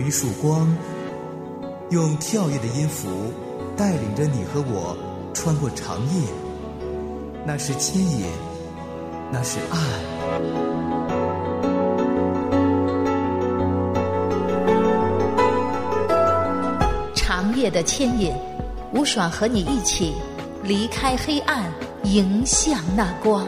一束光，用跳跃的音符带领着你和我穿过长夜。那是牵引，那是爱。 长夜的牵引，吴爽和你一起离开黑暗，迎向那光。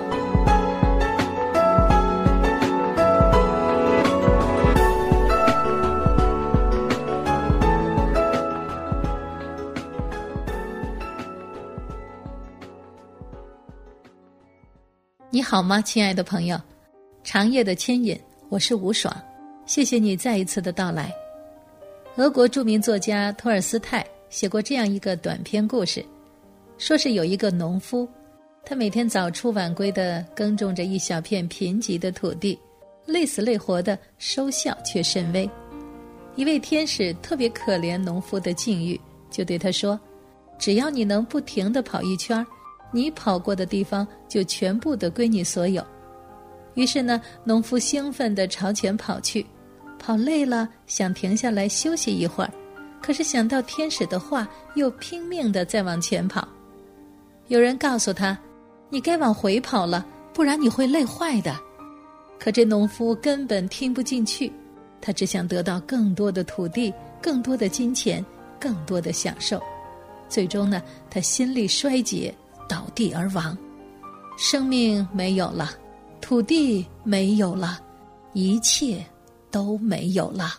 你好吗，亲爱的朋友？长夜的牵引，我是吴爽，谢谢你再一次的到来。俄国著名作家托尔斯泰写过这样一个短篇故事，说是有一个农夫，他每天早出晚归地耕种着一小片贫瘠的土地，累死累活的，收效却甚微。一位天使特别可怜农夫的境遇，就对他说，只要你能不停地跑一圈，你跑过的地方就全部的归你所有。于是呢，农夫兴奋地朝前跑去，跑累了想停下来休息一会儿，可是想到天使的话，又拼命地再往前跑。有人告诉他，你该往回跑了，不然你会累坏的。可这农夫根本听不进去，他只想得到更多的土地，更多的金钱，更多的享受。最终呢，他心力衰竭，倒地而亡。生命没有了，土地没有了，一切都没有了。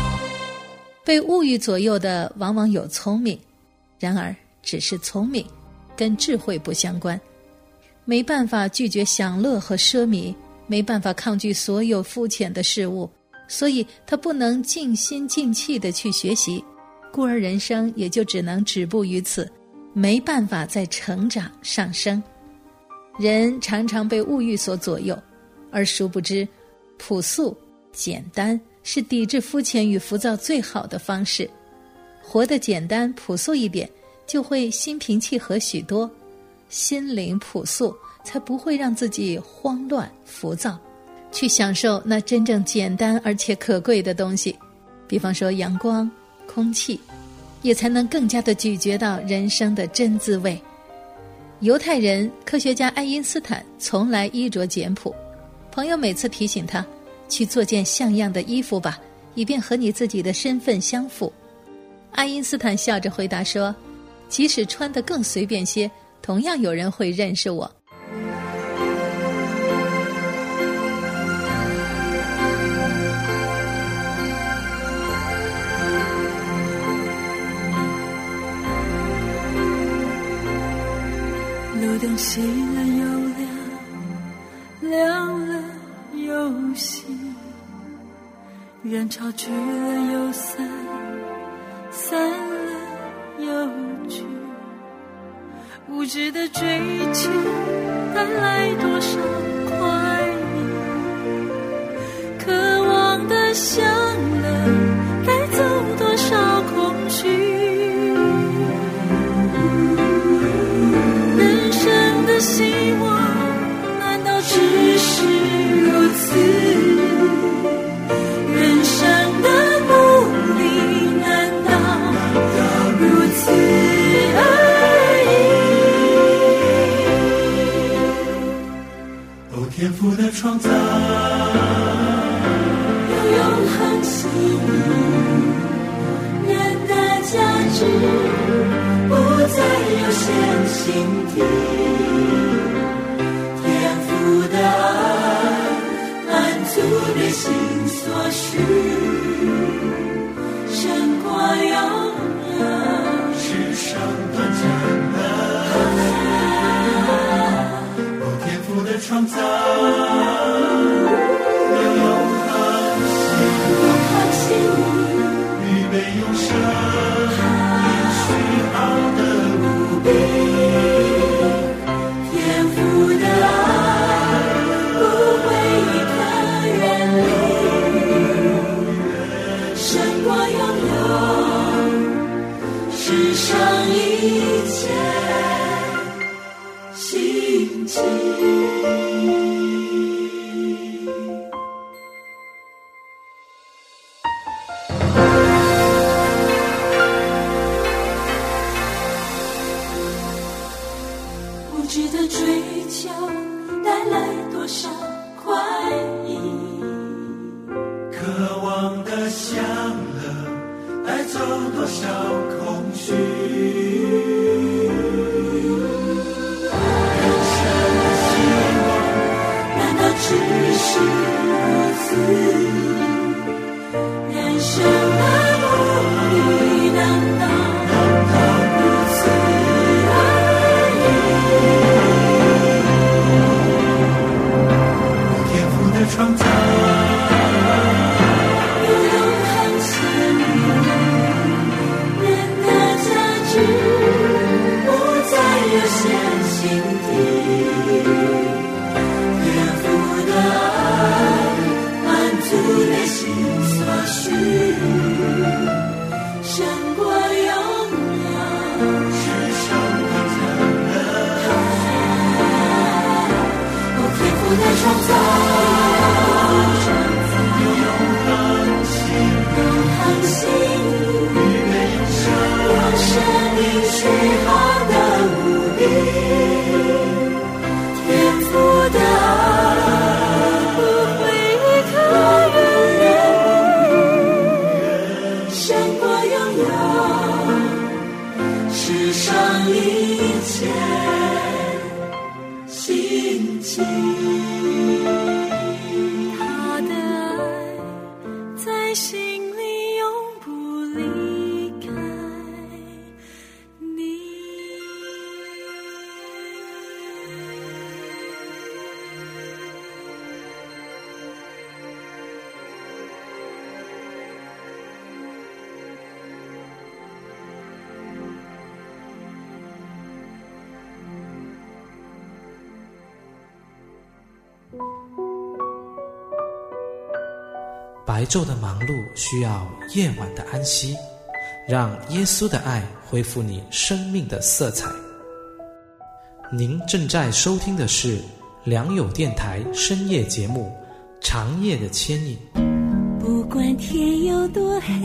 被物欲左右的往往有聪明，然而只是聪明， 跟智慧不相关，没办法拒绝享乐和奢靡，没办法抗拒所有肤浅的事物，所以他不能尽心尽气地去学习，故而人生也就只能止步于此，没办法再成长上升。人常常被物欲所左右，而殊不知朴素简单是抵制肤浅与浮躁最好的方式。活得简单朴素一点，就会心平气和许多，心灵朴素才不会让自己慌乱浮躁，去享受那真正简单而且可贵的东西，比方说阳光、空气，也才能更加的咀嚼到人生的真滋味。犹太人科学家爱因斯坦从来衣着简朴，朋友每次提醒他，去做件像样的衣服吧，以便和你自己的身份相符。爱因斯坦笑着回答说，即使穿得更随便些，同样有人会认识我。 路灯熄了又亮，亮了又熄，人潮聚了又散，散了又聚，无知的追求带来多少快意，渴望的享乐带走多少空虚，人生的希望难道只是如此？人生的努力难道如此而已？哦，天父的创造有永恒性，人的价值不再有限性地，天父的爱满足内心所需，胜过拥有世上短暂的哦，天父的创造有永恒性，预备永生应许好的无比， 天父的爱不会一刻远离，胜过拥有世上一切希奇。无知的追求带来多少快意， 渴望的享乐带走多少空虚，人生的希望难道只是如此？人生的努力难道如此而已？天父的创造有永恒性，人的价值不再有限性地，天父的爱满足内心所需，胜过拥有世上短暂的哦，天父的创造有永恒性，预备永生应许好的无比，天父的爱不会一刻远离，胜过拥有世上一切希奇。他的爱在心里永不离开你。 白昼的忙碌需要夜晚的安息，让耶稣的爱恢复你生命的色彩。您正在收听的是良友电台深夜节目《长夜的牵引》。 不管天有多黑，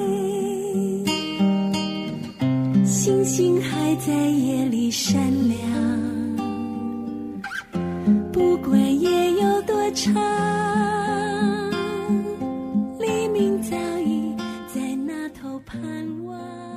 星星还在夜里闪亮，不管夜有多长，黎明早已在那头盼望。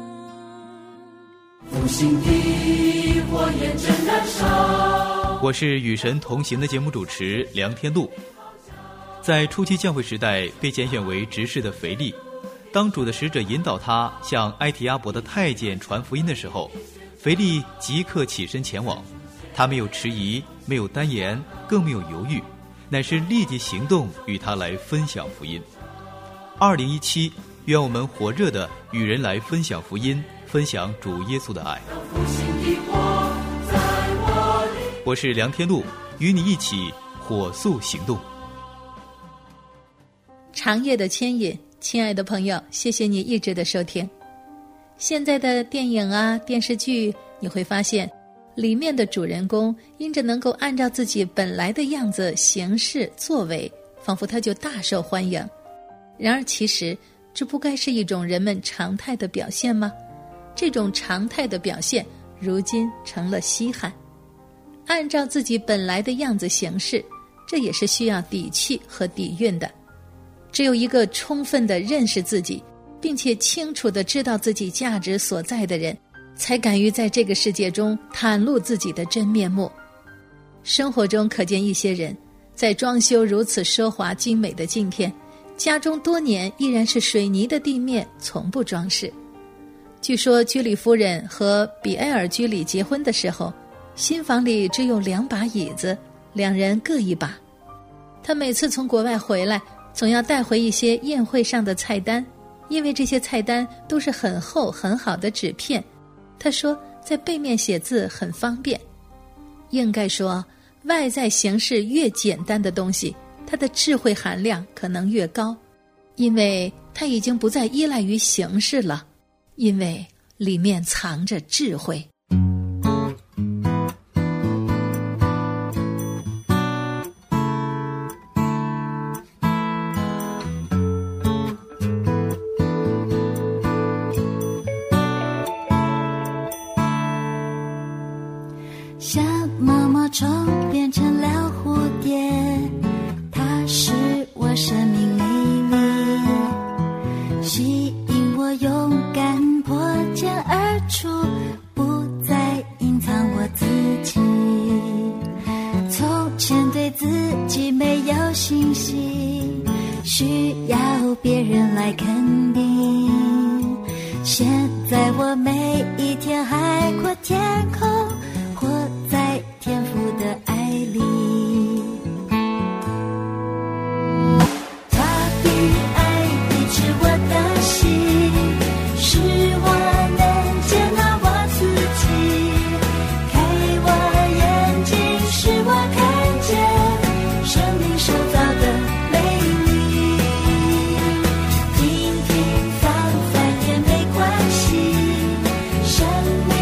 复兴的火焰正燃烧。 我是与神同行的节目主持梁天禄。在初期教会时代被拣选为执事的腓力，当主的使者引导他向埃提阿伯的太监传福音的时候，腓力即刻起身前往。他没有迟疑，没有单言，更没有犹豫，乃是立即行动与他来分享福音。2017，愿我们火热的与人来分享福音，分享主耶稣的爱。我是梁天禄，与你一起火速行动。 长夜的牵引，亲爱的朋友，谢谢你一直的收听。现在的电影啊、电视剧，你会发现里面的主人公因着能够按照自己本来的样子行事作为，仿佛他就大受欢迎。然而其实这不该是一种人们常态的表现吗？这种常态的表现如今成了稀罕。按照自己本来的样子行事，这也是需要底气和底蕴的。只有一个充分地认识自己，并且清楚地知道自己价值所在的人，才敢于在这个世界中袒露自己的真面目。生活中可见一些人，在装修如此奢华精美的今天，家中多年依然是水泥的地面，从不装饰。据说居里夫人和比埃尔居里结婚的时候，新房里只有2把椅子，2人各1把。他每次从国外回来，总要带回一些宴会上的菜单，因为这些菜单都是很厚很好的纸片。他说在背面写字很方便。应该说，外在形式越简单的东西，它的智慧含量可能越高，因为它已经不再依赖于形式了，因为里面藏着智慧。 小毛毛虫变成了蝴蝶，它是我生命里吸引我勇敢破茧而出，不再隐藏我自己。从前对自己没有信心，需要别人来肯定，现在我每一天海阔天空，活在天父的爱里。他的爱医治我的心，使我能接纳我自己，开我眼睛，使我看见生命受造的美丽。平平凡凡也没关系，生命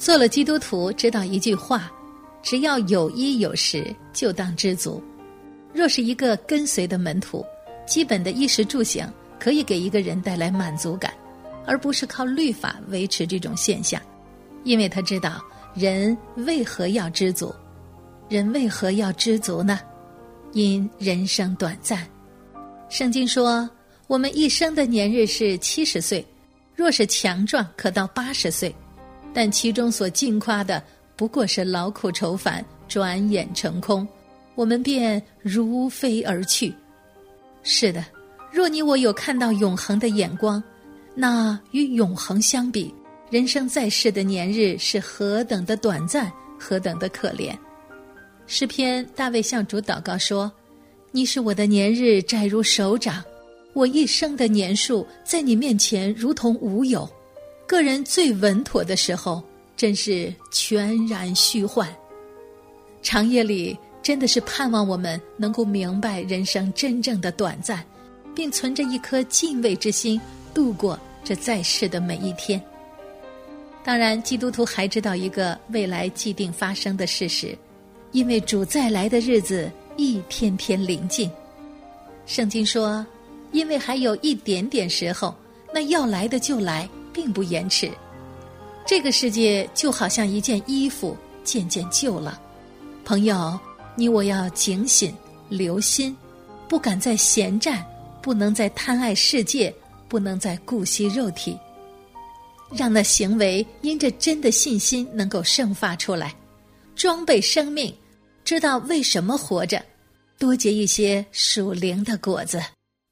做了基督徒，知道一句话，只要有衣有食，就当知足。若是一个跟随的门徒，基本的衣食住行可以给一个人带来满足感，而不是靠律法维持这种现象。因为他知道人为何要知足。人为何要知足呢？因人生短暂。圣经说，我们一生的年日是70岁，若是强壮，可到80岁。但其中所尽夸的，不过是劳苦愁烦，转眼成空，我们便如飞而去。是的，若你我有看到永恒的眼光，那与永恒相比，人生在世的年日是何等的短暂，何等的可怜。诗篇大卫向主祷告说，你使我的年日窄如手掌，我一生的年数在你面前如同无有。个人最稳妥的时候，真是全然虚幻。长夜里真的是盼望我们能够明白人生真正的短暂，并存着一颗敬畏之心度过这在世的每一天。当然，基督徒还知道一个未来既定发生的事实，因为主再来的日子一天天临近。圣经说，因为还有一点点时候，那要来的就来，并不延迟。这个世界就好像一件衣服，渐渐旧了。朋友，你我要警醒留心，不敢再闲战，不能再贪爱世界，不能再顾惜肉体，让那行为因着真的信心能够生发出来，装备生命，知道为什么活着，多结一些属灵的果子。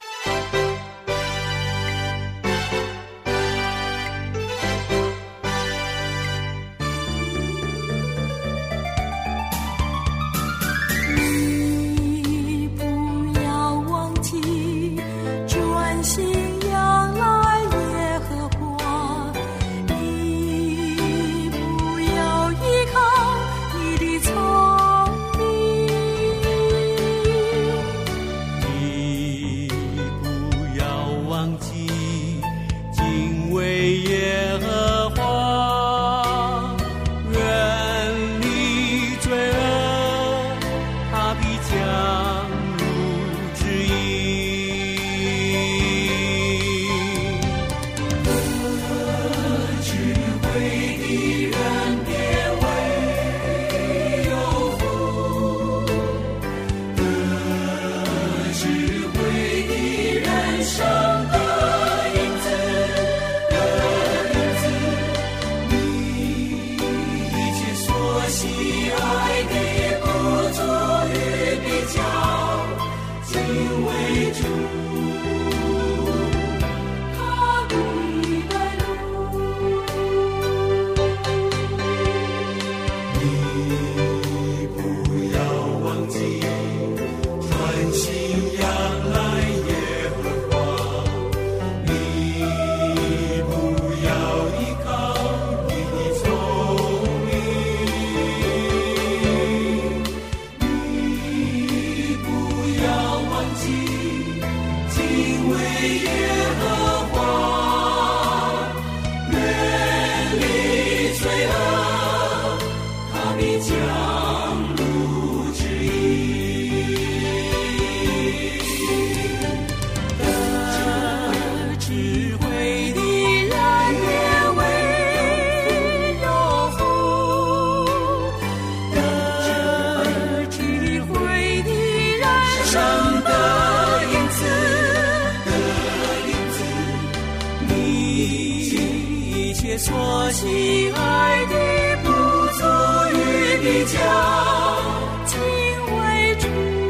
所喜爱的不足与比较，敬畏主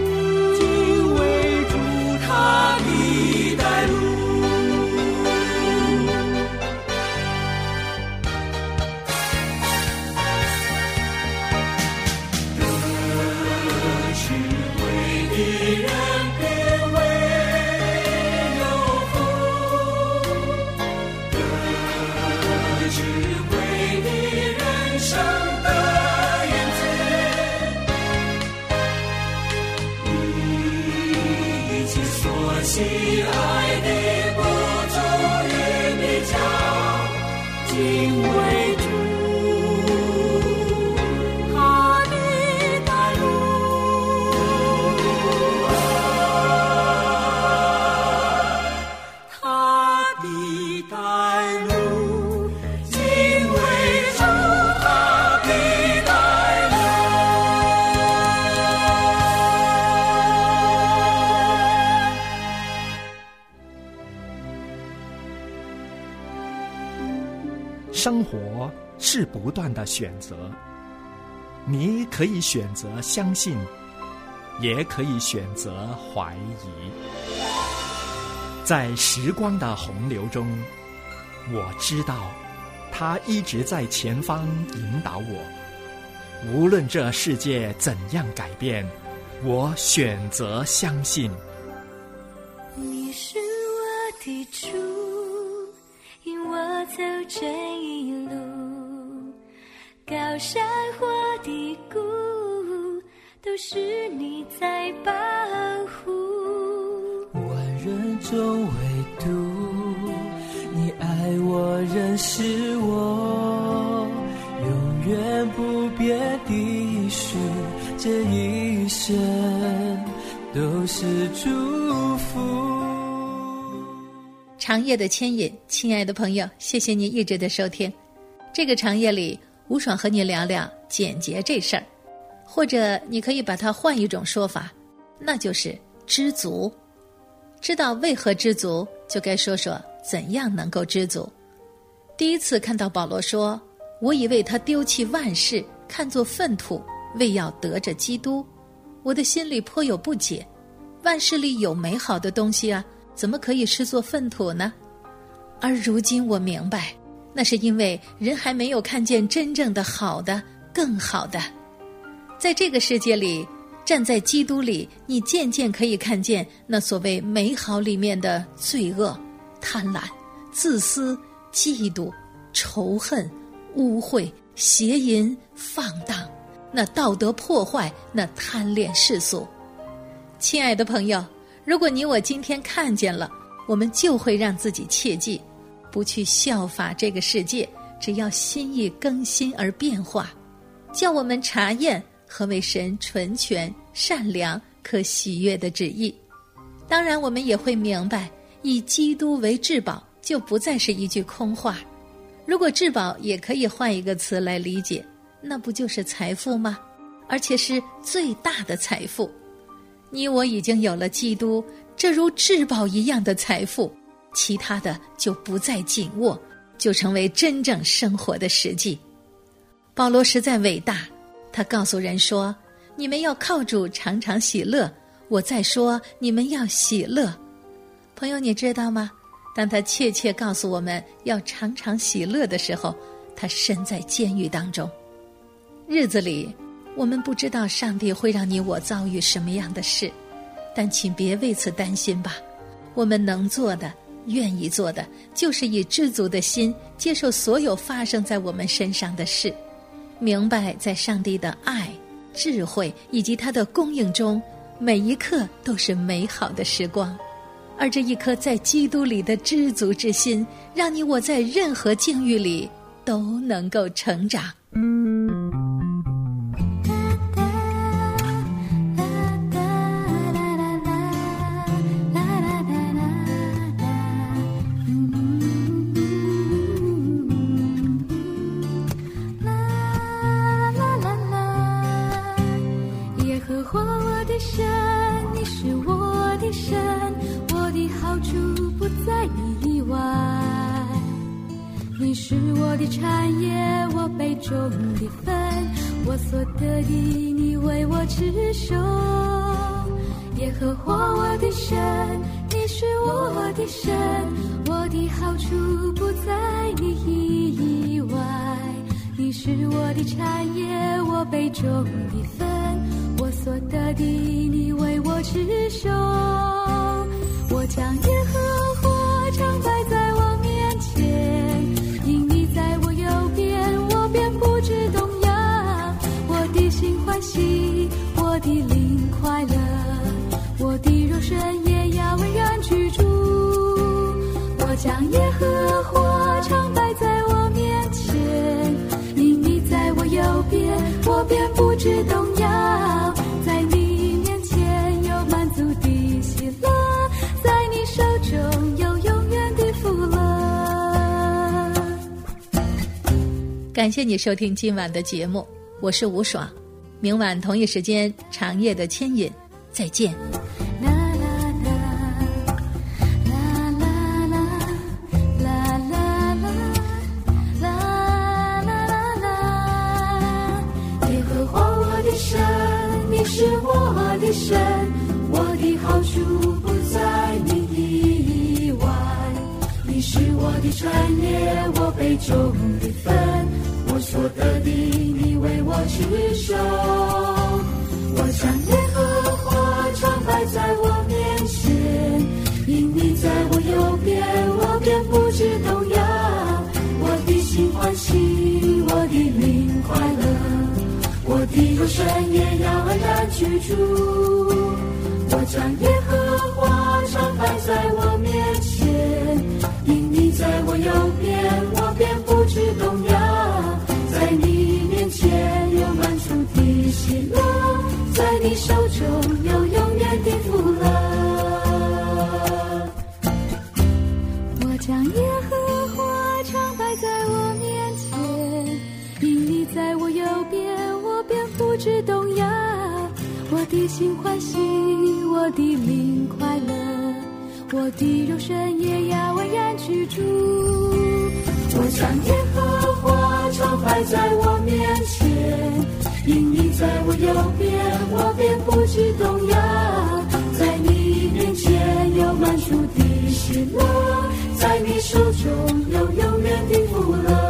他的带路。得智慧的人变为有福，智慧的人生的原则，一切所喜爱的不足与比较，敬畏主生活是不断的选择，你可以选择相信，也可以选择怀疑。在时光的洪流中，我知道他一直在前方引导我。无论这世界怎样改变，我选择相信。 你是我的主，引我走这一路，高山或低谷，都是你在保护。 万人中唯独你爱我，认识我，永远不变的是这一生都是祝福。 长夜的牵引，亲爱的朋友，谢谢你一直的收听。这个长夜里，吴爽和你聊聊简洁这事儿，或者你可以把它换一种说法，那就是知足。知道为何知足，就该说说怎样能够知足。第一次看到保罗说，我以为他丢弃万事，看作粪土，为要得着基督，我的心里颇有不解。万事里有美好的东西啊，怎么可以视作粪土呢？而如今我明白，那是因为人还没有看见真正的好的、更好的。在这个世界里，站在基督里，你渐渐可以看见那所谓美好里面的罪恶、贪婪、自私、嫉妒、仇恨、污秽、邪淫、放荡，那道德破坏，那贪恋世俗。亲爱的朋友，如果你我今天看见了，我们就会让自己切记，不去效法这个世界，只要心意更新而变化，叫我们查验何为神纯全、善良、可喜悦的旨意。当然我们也会明白，以基督为至宝就不再是一句空话。如果至宝也可以换一个词来理解，那不就是财富吗？而且是最大的财富。你我已经有了基督，这如至宝一样的财富，其他的就不再紧握，就成为真正生活的实际。保罗实在伟大，他告诉人说，你们要靠主常常喜乐，我再说你们要喜乐。朋友，你知道吗？当他切切告诉我们要常常喜乐的时候，他身在监狱当中。日子里我们不知道上帝会让你我遭遇什么样的事，但请别为此担心吧。我们能做的、愿意做的，就是以知足的心接受所有发生在我们身上的事，明白在上帝的爱、智慧以及他的供应中，每一刻都是美好的时光。而这一颗在基督里的知足之心，让你我在任何境遇里都能够成长。 耶和华我的神，你是我的神，我的好处不在你以外。你是我的产业，我杯中的分，我所得的你为我持守。耶和华我的神，你是我的神，我的好处不在你以外。你是我的产业，我杯中的分，我所得的你为我持守。我将耶和华常摆在我面前，因你在我右边，我便不致动摇。我的心欢喜，我的灵快乐，我的肉身也要安然居住。我将耶和华常摆在我面前，因你在我右边，我便不致动摇。在你面前有满足的喜乐，在你手中有永远的福乐。 感谢你收听今晚的节目，我是吴爽。明晚同一时间，长夜的牵引，再见。 啦啦啦啦啦啦啦啦啦。 是我的神，我的好处不在你以外。你是我的产业，我杯中的分，我所得的你为我持守。我将耶和华常摆在我面前，因你在我右边，我便不致动摇。我的心欢喜，我的灵快乐，我的肉身也要安然居住。我将耶和华常摆在我面前，因你在我右边，我便不致动摇。在你面前有满足的喜乐，在你手中有永远的福乐。我将耶和华常摆在我面前，因你在我右边，我便不致动摇。我的心欢喜，我的灵快乐，我的肉身也要安然居住。我将耶和华常摆在我面前，因你在我右边，我便不致动摇。在你面前有满足的喜乐，在你手中有永远的福乐。